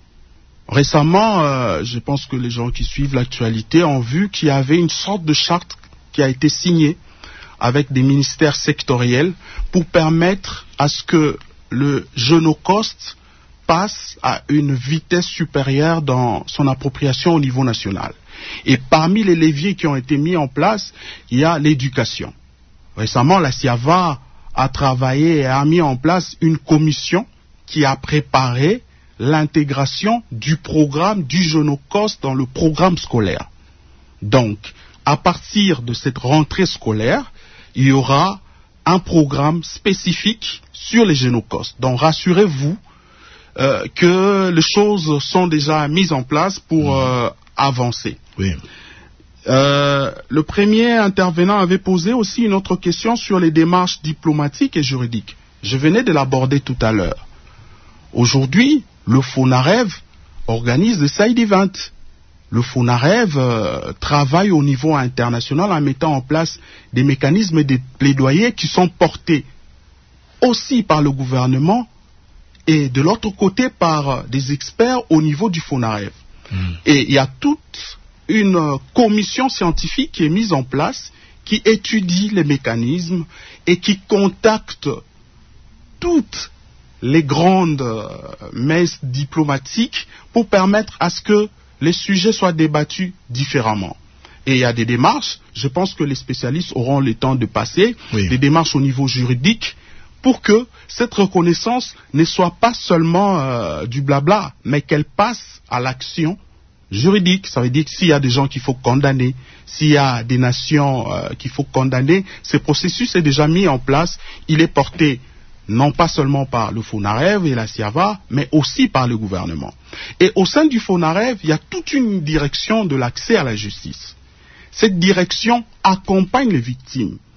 Récemment, euh, je pense que les gens qui suivent l'actualité ont vu qu'il y avait une sorte de charte qui a été signée avec des ministères sectoriels pour permettre à ce que le Génocide passe à une vitesse supérieure dans son appropriation au niveau national. Et parmi les leviers qui ont été mis en place, il y a l'éducation. Récemment, la SIAVA a travaillé et a mis en place une commission qui a préparé l'intégration du programme du Génocide dans le programme scolaire. Donc, à partir de cette rentrée scolaire, il y aura un programme spécifique sur les Génocides. Donc, rassurez-vous euh, que les choses sont déjà mises en place pour euh, avancer. Oui. Euh, le premier intervenant avait posé aussi une autre question sur les démarches diplomatiques et juridiques. Je venais de l'aborder tout à l'heure. Aujourd'hui, le FONAREV organise le Side Event. Le FONAREV euh, travaille au niveau international en mettant en place des mécanismes de plaidoyer qui sont portés aussi par le gouvernement et de l'autre côté par euh, des experts au niveau du FONAREV. Mmh. Et il y a toute une euh, commission scientifique qui est mise en place qui étudie les mécanismes et qui contacte toutes les grandes euh, messes diplomatiques pour permettre à ce que les sujets soient débattus différemment. Et il y a des démarches, je pense que les spécialistes auront le temps de passer, oui. des démarches au niveau juridique, pour que cette reconnaissance ne soit pas seulement euh, du blabla, mais qu'elle passe à l'action juridique. Ça veut dire que s'il y a des gens qu'il faut condamner, s'il y a des nations euh, qu'il faut condamner, ce processus est déjà mis en place, il est porté non pas seulement par le FONAREV et la SIAVA, mais aussi par le gouvernement. Et au sein du FONAREV, il y a toute une direction de l'accès à la justice. Cette direction accompagne les victimes.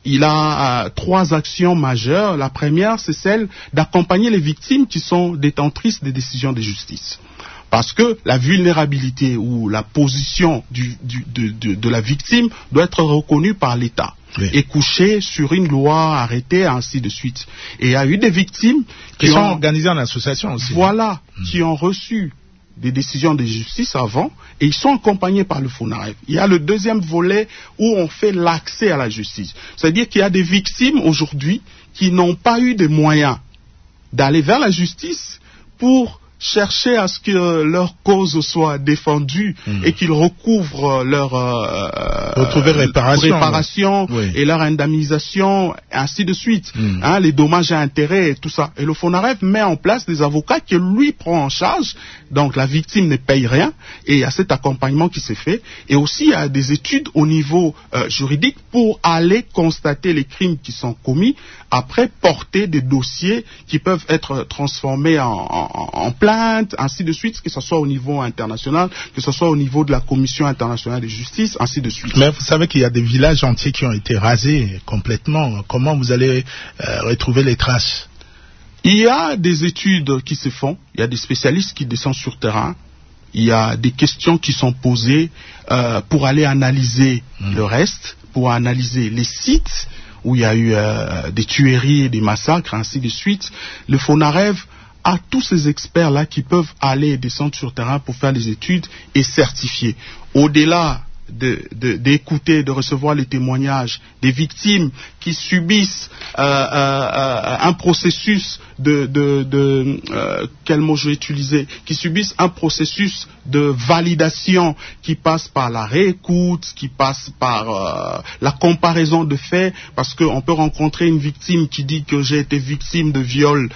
il a euh, trois actions majeures. La première, c'est celle d'accompagner les victimes qui sont détentrices des décisions de justice. Parce que la vulnérabilité ou la position du, du, de, de, de la victime doit être reconnue par l'État. Oui. Et couchée sur une loi arrêtée, ainsi de suite. Et il y a eu des victimes qui, qui sont ont, organisées en association aussi. Voilà, mmh. qui ont reçu des décisions de justice avant, et ils sont accompagnés par le FONAREV. Il y a le deuxième volet où on fait l'accès à la justice. C'est-à-dire qu'il y a des victimes aujourd'hui qui n'ont pas eu de moyens d'aller vers la justice pour chercher à ce que leur cause soit défendue mmh. et qu'ils recouvrent leur euh, retrouver réparation, réparation oui. et leur indemnisation, ainsi de suite, mmh. hein, les dommages et intérêts et tout ça. Et le FONAREV met en place des avocats qui lui prend en charge, donc la victime ne paye rien, et il y a cet accompagnement qui s'est fait, et aussi il y a des études au niveau euh, juridique pour aller constater les crimes qui sont commis, après porter des dossiers qui peuvent être transformés en, en, en plainte, ainsi de suite, que ce soit au niveau international, que ce soit au niveau de la Commission internationale de justice, ainsi de suite. Mais vous savez qu'il y a des villages entiers qui ont été rasés complètement. Comment vous allez euh, retrouver les traces? Il y a des études qui se font, il y a des spécialistes qui descendent sur terrain, il y a des questions qui sont posées euh, pour aller analyser mmh. le reste, pour analyser les sites où il y a eu euh, des tueries et des massacres, ainsi de suite. Le FONAREV a tous ces experts-là qui peuvent aller descendre sur terrain pour faire des études et certifier. Au-delà de, de, d'écouter, de recevoir les témoignages des victimes qui subissent euh, euh, un processus de, de, de euh, quel mot je vais utiliser, qui subissent un processus de validation qui passe par la réécoute, qui passe par euh, la comparaison de faits, parce qu'on peut rencontrer une victime qui dit que j'ai été victime de viol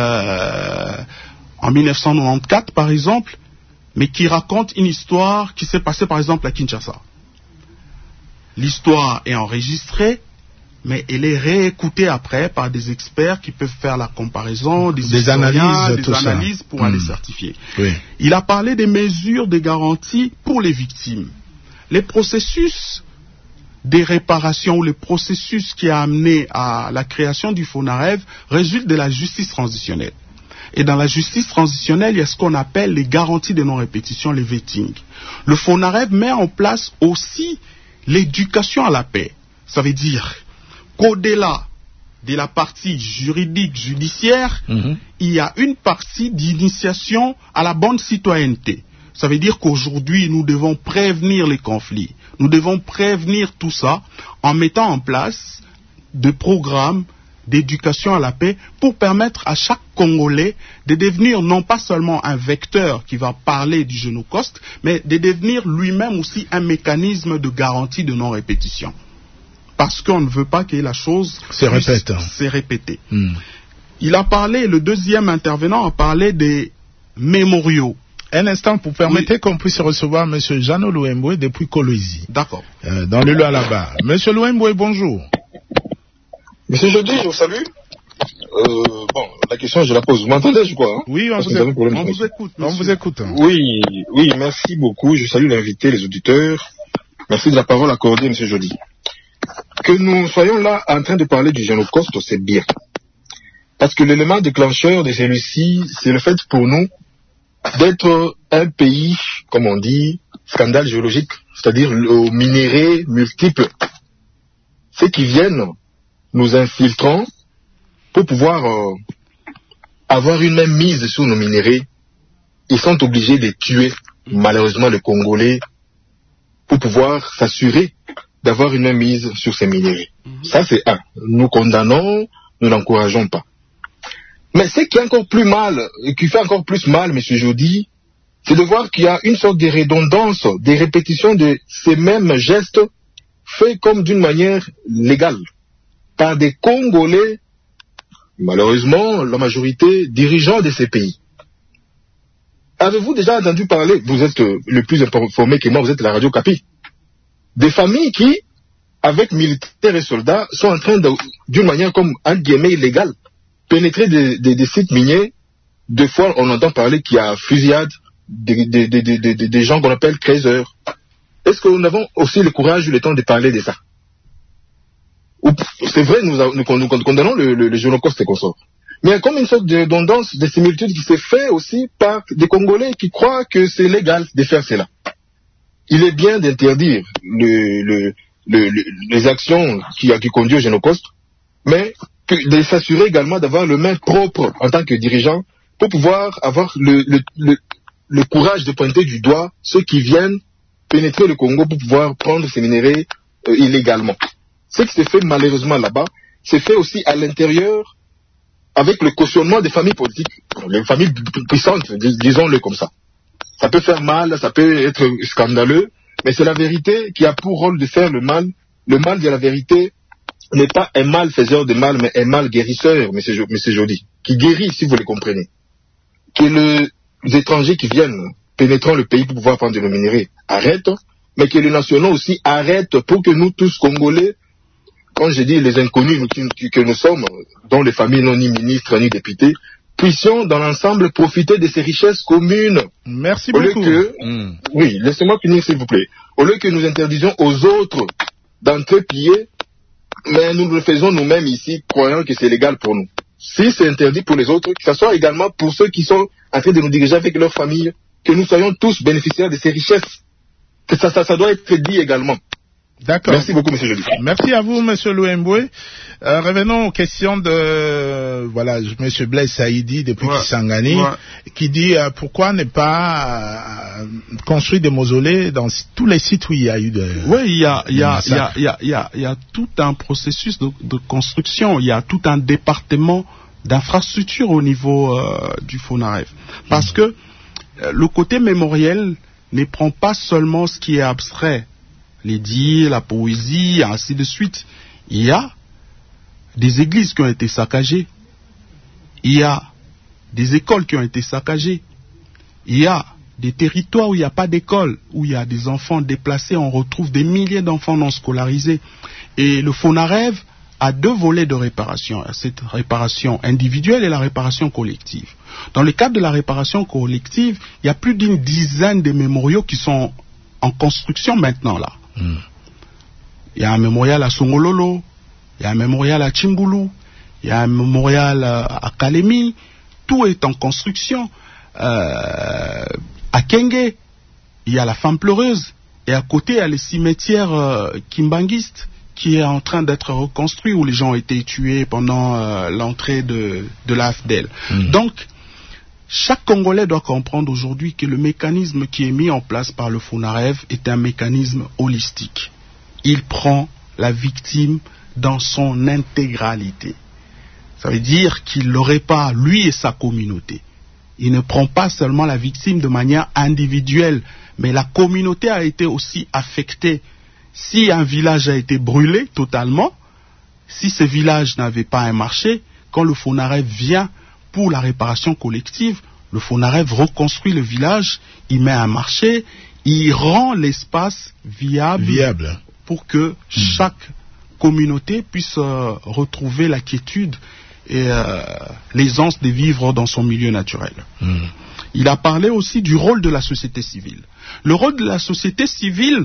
euh, en mille neuf cent quatre-vingt-quatorze par exemple, mais qui raconte une histoire qui s'est passée par exemple à Kinshasa. L'histoire est enregistrée, mais elle est réécoutée après par des experts qui peuvent faire la comparaison, des, des analyses, des tout analyses ça. pour mmh. aller certifier. Oui. Il a parlé des mesures de garantie pour les victimes. Les processus des réparations ou le processus qui a amené à la création du FONAREV résulte de la justice transitionnelle. Et dans la justice transitionnelle, il y a ce qu'on appelle les garanties de non-répétition, les vetting. Le FONAREV met en place aussi l'éducation à la paix. Ça veut dire qu'au-delà de la partie juridique, judiciaire, mmh. il y a une partie d'initiation à la bonne citoyenneté. Ça veut dire qu'aujourd'hui, nous devons prévenir les conflits. Nous devons prévenir tout ça en mettant en place des programmes d'éducation à la paix pour permettre à chaque Congolais de devenir non pas seulement un vecteur qui va parler du Génocoste, mais de devenir lui-même aussi un mécanisme de garantie de non-répétition. Parce qu'on ne veut pas que la chose se répète. Se répéter. Mm. Il a parlé, le deuxième intervenant a parlé des mémoriaux. Un instant, pour permettre oui. qu'on puisse recevoir M. Jeannot Louemboué depuis Kolwezi. D'accord. Euh, dans le lieu là-bas. M. Louemboué, bonjour. Monsieur Jody, je vous salue. Euh, bon, la question, je la pose. Vous m'entendez, je crois hein? Oui, on, vous, écoute, on vous écoute. On vous écoute. Hein. Oui, oui, merci beaucoup. Je salue l'invité, les auditeurs. Merci de la parole accordée, monsieur Jody. Que nous soyons là en train de parler du Génocoste, c'est bien. Parce que l'élément déclencheur de celui-ci, c'est le fait pour nous d'être un pays, comme on dit, scandale géologique, c'est-à-dire aux minéraux multiples. Ceux qui viennent nous infiltrons pour pouvoir euh, avoir une même mise sur nos minéraux. Ils sont obligés de tuer, malheureusement, les Congolais pour pouvoir s'assurer d'avoir une même mise sur ces minéraux. Mm-hmm. Ça, c'est un. Nous condamnons, nous n'encourageons pas. Mais ce qui est encore plus mal, et qui fait encore plus mal, M. Jody, c'est de voir qu'il y a une sorte de redondance, des répétitions de ces mêmes gestes faits comme d'une manière légale par des Congolais, malheureusement, la majorité dirigeants de ces pays. Avez-vous déjà entendu parler, vous êtes le plus informé que moi, vous êtes la Radio Capi, des familles qui, avec militaires et soldats, sont en train, d'une manière comme, entre guillemets, illégale, pénétrer des, des, des sites miniers. Deux fois, on entend parler qu'il y a fusillade des, des, des, des, des, des gens qu'on appelle créateurs. Est-ce que nous avons aussi le courage ou le temps de parler de ça? C'est vrai, nous, nous, nous condamnons le, le, le Génocauste et consorts. Mais il y a comme une sorte de tendance, de similitude qui s'est fait aussi par des Congolais qui croient que c'est légal de faire cela. Il est bien d'interdire le, le, le, le, les actions qui, qui conduisent au Génocauste, mais que, de s'assurer également d'avoir le main propre en tant que dirigeant pour pouvoir avoir le, le, le, le courage de pointer du doigt ceux qui viennent pénétrer le Congo pour pouvoir prendre ces minéraux euh, illégalement. Ce qui s'est fait malheureusement là-bas, c'est fait aussi à l'intérieur avec le cautionnement des familles politiques, les familles puissantes, dis disons-le comme ça. Ça peut faire mal, ça peut être scandaleux, mais c'est la vérité qui a pour rôle de faire le mal. Le mal de la vérité n'est pas un mal faiseur de mal, mais un mal guérisseur, monsieur, monsieur Jody, qui guérit, si vous le comprenez. Que le, les étrangers qui viennent pénétrant le pays pour pouvoir prendre de nos minéraux arrêtent, mais que les nationaux aussi arrêtent pour que nous tous, Congolais, quand je dis les inconnus que nous sommes, dont les familles non ni ministres ni députés, puissions dans l'ensemble profiter de ces richesses communes. Merci au beaucoup. Lieu que, mm. Oui, laissez-moi finir s'il vous plaît. Au lieu que nous interdisions aux autres d'entrer piller, mais nous le faisons nous-mêmes ici, croyant que c'est légal pour nous. Si c'est interdit pour les autres, que ce soit également pour ceux qui sont en train de nous diriger avec leurs familles, que nous soyons tous bénéficiaires de ces richesses. Que ça, ça, ça doit être dit également. D'accord. Merci beaucoup, monsieur Jody. Merci à vous, monsieur Louemboué. Euh, revenons aux questions de, voilà, monsieur Blaise Saïdi depuis ouais. Kisangani, ouais. qui dit euh, pourquoi ne pas euh, construire des mausolées dans tous les sites où il y a eu de. Oui, il y a, il y a, il y a, il y a, il y a, il y a tout un processus de, de construction. Il y a tout un département d'infrastructure au niveau euh, du FONAREV, parce mmh. que euh, le côté mémoriel ne prend pas seulement ce qui est abstrait. Les dires, la poésie, ainsi de suite. Il y a des églises qui ont été saccagées. Il y a des écoles qui ont été saccagées. Il y a des territoires où il n'y a pas d'école, où il y a des enfants déplacés. On retrouve des milliers d'enfants non scolarisés. Et le FONAREV a deux volets de réparation. Cette réparation individuelle et la réparation collective. Dans le cadre de la réparation collective, il y a plus d'une dizaine de mémoriaux qui sont en construction maintenant là. Mm. Il y a un mémorial à Songololo, il y a un mémorial à Chimbulu, il y a un mémorial à Kalemi, tout est en construction. Euh, à Kenge, il y a la femme pleureuse, et à côté, il y a le cimetière euh, kimbanguiste qui est en train d'être reconstruit, où les gens ont été tués pendant euh, l'entrée de, de l'A F D L. Mm. Donc, chaque Congolais doit comprendre aujourd'hui que le mécanisme qui est mis en place par le FONAREV est un mécanisme holistique. Il prend la victime dans son intégralité. Ça veut dire qu'il ne répare lui et sa communauté. Il ne prend pas seulement la victime de manière individuelle, mais la communauté a été aussi affectée. Si un village a été brûlé totalement, si ce village n'avait pas un marché, quand le FONAREV vient pour la réparation collective, le FONAREV reconstruit le village, il met un marché, il rend l'espace viable, viable pour que mmh. chaque communauté puisse euh, retrouver la quiétude et euh, l'aisance de vivre dans son milieu naturel. Mmh. Il a parlé aussi du rôle de la société civile. Le rôle de la société civile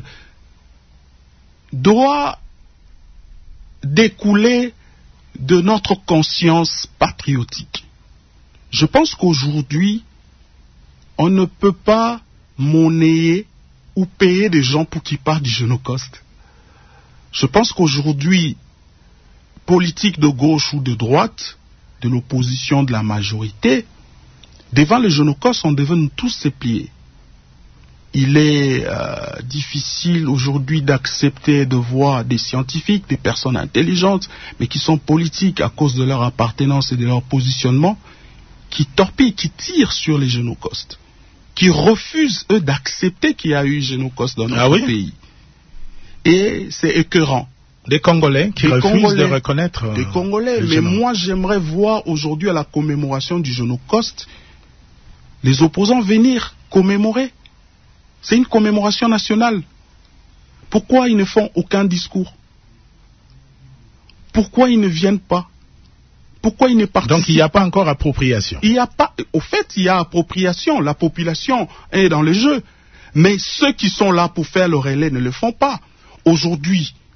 doit découler de notre conscience patriotique. Je pense qu'aujourd'hui, on ne peut pas monnayer ou payer des gens pour qu'ils partent du Génocauste. Je pense qu'aujourd'hui, politique de gauche ou de droite, de l'opposition, de la majorité, devant le Génocauste, on devait tous se plier. Il est euh, difficile aujourd'hui d'accepter de voir des scientifiques, des personnes intelligentes, mais qui sont politiques à cause de leur appartenance et de leur positionnement, qui torpillent, qui tirent sur les Génocaustes, qui refusent, eux, d'accepter qu'il y a eu Génocauste dans notre ah oui pays. Et c'est écœurant. Des Congolais qui des refusent Congolais, de reconnaître... Euh, des Congolais, mais moi j'aimerais voir aujourd'hui à la commémoration du Génocauste, les opposants venir commémorer. C'est une commémoration nationale. Pourquoi ils ne font aucun discours? Pourquoi ils ne viennent pas? Pourquoi ils ne participent? Donc il n'y a pas encore appropriation. Il y a pas. Au fait, il y a appropriation. La population est dans le jeu. Mais ceux qui sont là pour faire le relais ne le font pas. Aujourd'hui,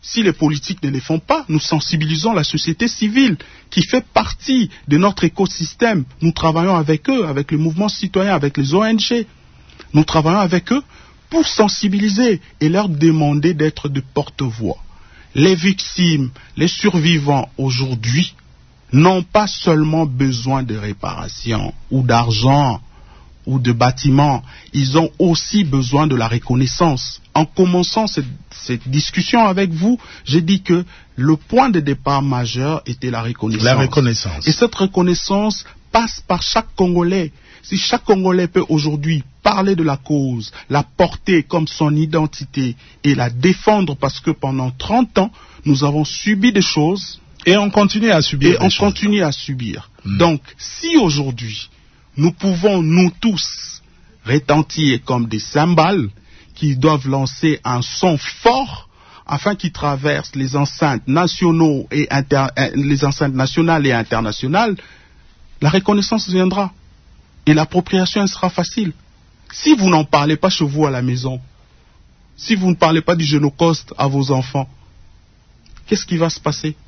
si les politiques ne les font pas, nous sensibilisons la société civile qui fait partie de notre écosystème. Nous travaillons avec eux, avec le mouvement citoyen, avec les O N G. Nous travaillons avec eux pour sensibiliser et leur demander d'être de porte-voix. Les victimes, les survivants aujourd'hui n'ont pas seulement besoin de réparation ou d'argent ou de bâtiments, ils ont aussi besoin de la reconnaissance. En commençant cette, cette discussion avec vous, j'ai dit que le point de départ majeur était la reconnaissance. La reconnaissance. Et cette reconnaissance passe par chaque Congolais. Si chaque Congolais peut aujourd'hui parler de la cause, la porter comme son identité et la défendre, parce que pendant trente ans, nous avons subi des choses. Et on continue à subir. Et on choses. continue à subir. Mmh. Donc, si aujourd'hui, nous pouvons, nous tous, retentir comme des cymbales qui doivent lancer un son fort afin qu'il traverse les enceintes nationaux et inter, les enceintes nationales et internationales, la reconnaissance viendra. Et l'appropriation sera facile. Si vous n'en parlez pas chez vous à la maison, si vous ne parlez pas du Génocoste à vos enfants, qu'est-ce qui va se passer?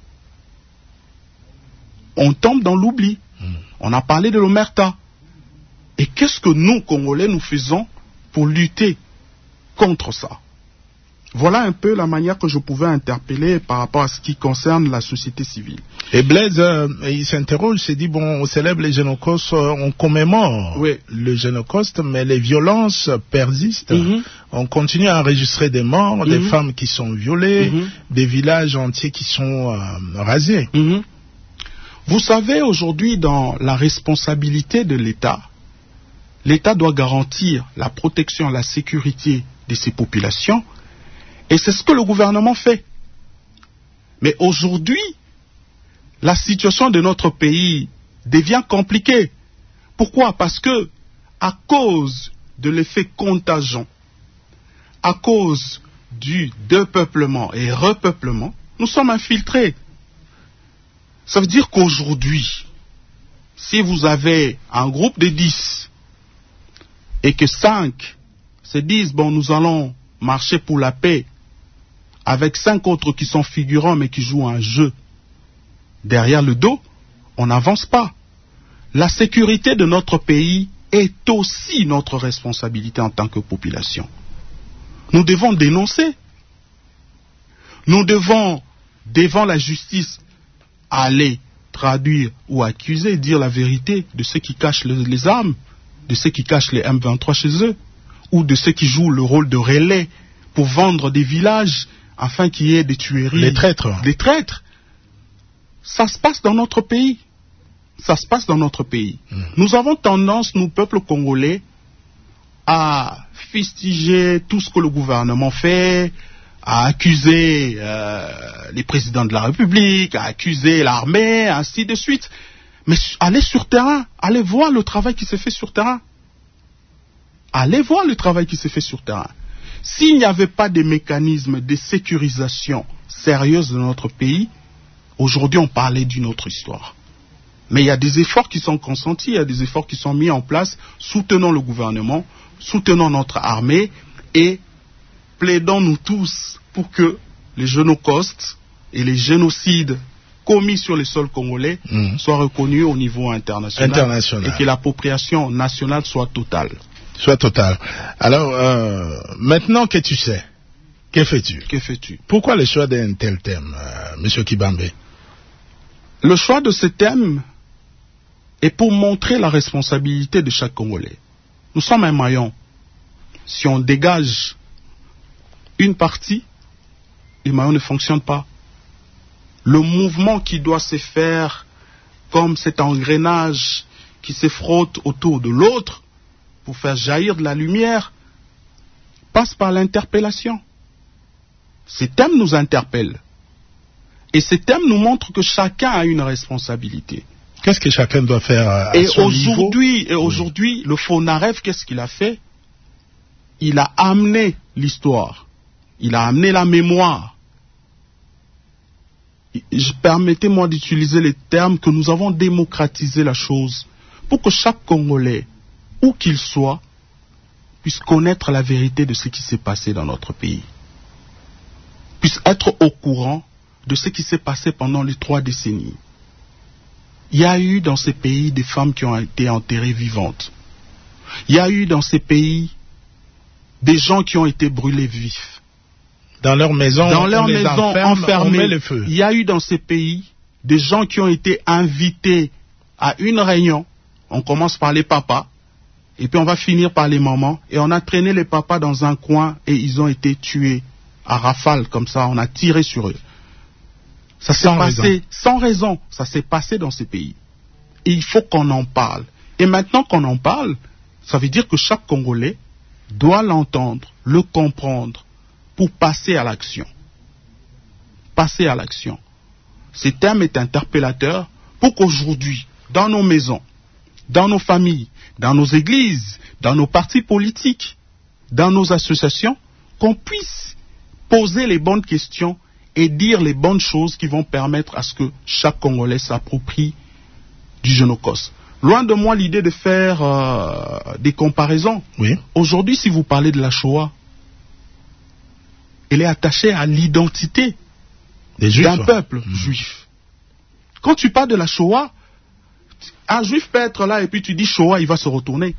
On tombe dans l'oubli. Mmh. On a parlé de l'Omerta. Et qu'est-ce que nous, Congolais, nous faisons pour lutter contre ça? Voilà un peu la manière que je pouvais interpeller par rapport à ce qui concerne la société civile. Et Blaise, euh, il s'interroge, il s'est dit, bon, on célèbre les Génocostes, on commémore oui. le Génocostes, mais les violences persistent. Mm-hmm. On continue à enregistrer des morts, mm-hmm. des femmes qui sont violées, mm-hmm. des villages entiers qui sont euh, rasés. Mm-hmm. Vous savez, aujourd'hui, dans la responsabilité de l'État, l'État doit garantir la protection, la sécurité de ses populations, et c'est ce que le gouvernement fait. Mais aujourd'hui, la situation de notre pays devient compliquée. Pourquoi? Parce que, à cause de l'effet contagion, à cause du dépeuplement et repeuplement, nous sommes infiltrés. Ça veut dire qu'aujourd'hui, si vous avez un groupe de dix, et que cinq se disent, bon, nous allons marcher pour la paix, avec cinq autres qui sont figurants mais qui jouent un jeu derrière le dos, on n'avance pas. La sécurité de notre pays est aussi notre responsabilité en tant que population. Nous devons dénoncer. Nous devons, devant la justice, aller traduire ou accuser, dire la vérité de ceux qui cachent les, les armes, de ceux qui cachent les M vingt-trois chez eux, ou de ceux qui jouent le rôle de relais pour vendre des villages afin qu'il y ait des tueries. Les traîtres. Des traîtres. Ça se passe dans notre pays. Ça se passe dans notre pays. Mmh. Nous avons tendance, nous, peuple congolais, à fustiger tout ce que le gouvernement fait, à accuser euh, les présidents de la République, à accuser l'armée, ainsi de suite. Mais allez sur terrain, allez voir le travail qui se fait sur terrain. Allez voir le travail qui se fait sur terrain. S'il n'y avait pas de mécanismes de sécurisation sérieuses de notre pays, aujourd'hui on parlait d'une autre histoire. Mais il y a des efforts qui sont consentis, il y a des efforts qui sont mis en place, soutenons le gouvernement, soutenons notre armée et plaidons-nous tous pour que les génocostes et les génocides commis sur le sol congolais mmh. soient reconnus au niveau international, international. Et que l'appropriation nationale soit totale. Soit totale. Alors, euh, maintenant que tu sais, que fais-tu? Que fais-tu? Pourquoi le choix d'un tel thème, euh, Monsieur Kibambe? Le choix de ce thème est pour montrer la responsabilité de chaque Congolais. Nous sommes un maillon. Si on dégage une partie, le maillon ne fonctionne pas. Le mouvement qui doit se faire comme cet engrenage qui se frotte autour de l'autre pour faire jaillir de la lumière passe par l'interpellation. Ces thèmes nous interpellent. Et ces thèmes nous montrent que chacun a une responsabilité. Qu'est-ce que chacun doit faire à et son aujourd'hui, niveau? Et aujourd'hui, le Fonarev, qu'est-ce qu'il a fait? Il a amené l'histoire. Il a amené la mémoire. Permettez-moi d'utiliser les termes que nous avons démocratisé la chose pour que chaque Congolais, où qu'il soit, puisse connaître la vérité de ce qui s'est passé dans notre pays. puissent être au courant de ce qui s'est passé pendant les trois décennies. Il y a eu dans ces pays des femmes qui ont été enterrées vivantes. Il y a eu dans ces pays des gens qui ont été brûlés vifs. Dans leur maison, dans leur maison enferme, enfermées. On met le feu. Il y a eu dans ces pays des gens qui ont été invités à une réunion. On commence par les papas, et puis on va finir par les mamans, et on a traîné les papas dans un coin, et ils ont été tués à rafale, comme ça, on a tiré sur eux. Ça s'est passé raison. sans raison, ça s'est passé dans ces pays. Et il faut qu'on en parle. Et maintenant qu'on en parle, ça veut dire que chaque Congolais doit l'entendre, le comprendre, pour passer à l'action. Passer à l'action. Ce thème est interpellateur pour qu'aujourd'hui, dans nos maisons, dans nos familles, dans nos églises, dans nos partis politiques, dans nos associations, qu'on puisse poser les bonnes questions et dire les bonnes choses qui vont permettre à ce que chaque Congolais s'approprie du Génocos. Loin de moi l'idée de faire euh, des comparaisons. Oui. Aujourd'hui, si vous parlez de la Shoah, elle est attachée à l'identité d'un peuple mmh. juif. Quand tu parles de la Shoah, un juif peut être là et puis tu dis Shoah, il va se retourner.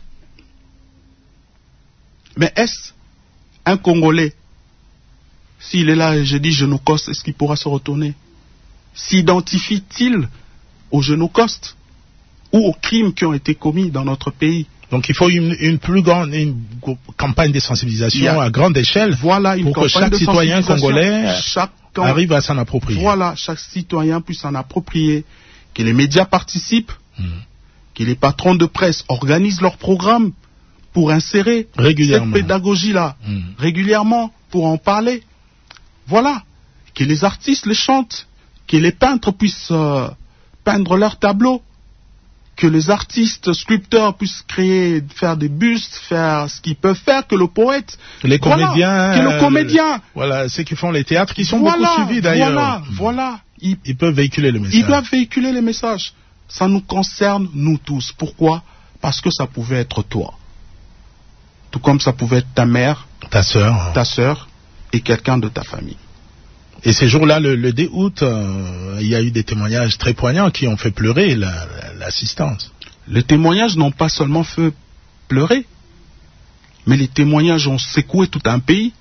Mais est-ce un Congolais, s'il est là et je dis Génocos, est-ce qu'il pourra se retourner? S'identifie-t-il au Génocos ou aux crimes qui ont été commis dans notre pays? Donc il faut une, une plus grande une campagne de sensibilisation à grande échelle voilà, une pour que chaque citoyen congolais chaque camp, arrive à s'en approprier. Voilà, chaque citoyen puisse s'en approprier, que les médias participent, mmh. que les patrons de presse organisent leurs programmes pour insérer cette pédagogie-là mmh. régulièrement, pour en parler. Voilà, que les artistes les chantent, que les peintres puissent euh, peindre leurs tableaux, que les artistes, sculpteurs puissent créer, faire des bustes, faire ce qu'ils peuvent faire, que le poète, les comédiens, voilà, que le comédien, euh, voilà, ceux qui font les théâtres, qui sont voilà, beaucoup suivis d'ailleurs. Voilà, voilà. Ils, ils peuvent véhiculer le message. Ils doivent véhiculer les messages. Ça nous concerne, nous tous. Pourquoi? Parce que ça pouvait être toi. Tout comme ça pouvait être ta mère, ta sœur, ta sœur et quelqu'un de ta famille. Et ces jours-là, le, le deux août, euh, il y a eu des témoignages très poignants qui ont fait pleurer l'assistance. La, les témoignages n'ont pas seulement fait pleurer, mais les témoignages ont secoué tout un pays.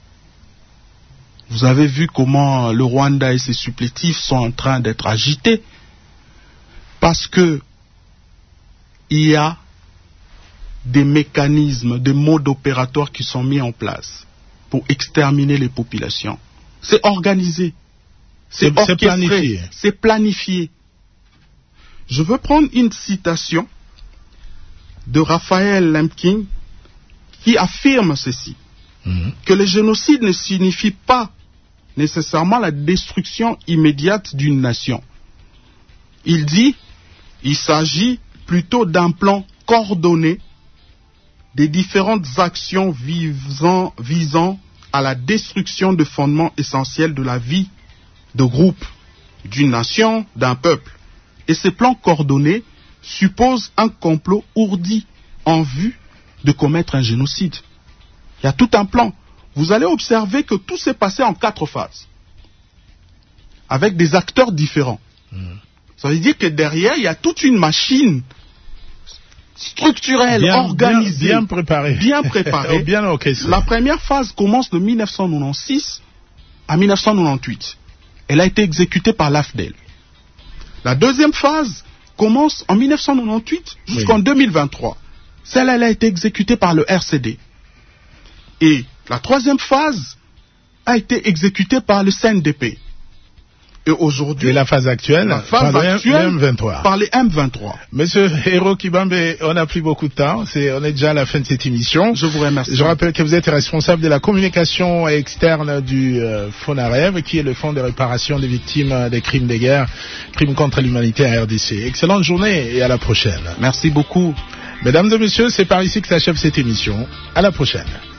Vous avez vu comment le Rwanda et ses supplétifs sont en train d'être agités parce que il y a des mécanismes, des modes opératoires qui sont mis en place pour exterminer les populations. C'est organisé, c'est planifié. C'est planifié. Je veux prendre une citation de Raphaël Lemkin qui affirme ceci, mmh. que le génocide ne signifie pas nécessairement la destruction immédiate d'une nation. Il dit, il s'agit plutôt d'un plan coordonné des différentes actions visant, visant à la destruction de fondements essentiels de la vie de groupe, d'une nation, d'un peuple. Et ces plans coordonnés supposent un complot ourdi en vue de commettre un génocide. Il y a tout un plan. Vous allez observer que tout s'est passé en quatre phases, avec des acteurs différents. Mmh. Ça veut dire que derrière, il y a toute une machine structurelle, bien, organisée, bien, bien préparée, bien préparée. bien orchestrée. La première phase commence de mille neuf cent quatre-vingt-seize à mille neuf cent quatre-vingt-dix-huit. Elle a été exécutée par l'A F D E L. La deuxième phase commence en mille neuf cent quatre-vingt-huit jusqu'en oui. deux mille vingt-trois. Celle-là, elle a été exécutée par le R C D. Et la troisième phase a été exécutée par le C N D P. Et aujourd'hui, et la phase actuelle, la phase par, actuelle le M vingt-trois. Par les M vingt-trois. Monsieur Héro Kibambe, on n'a plus beaucoup de temps. C'est, on est déjà à la fin de cette émission. Je vous remercie. Je rappelle que vous êtes responsable de la communication externe du euh, FONAREV, qui est le Fonds de réparation des victimes des crimes de guerre, crimes contre l'humanité à R D C. Excellente journée et à la prochaine. Merci beaucoup. Mesdames et messieurs, c'est par ici que s'achève cette émission. À la prochaine.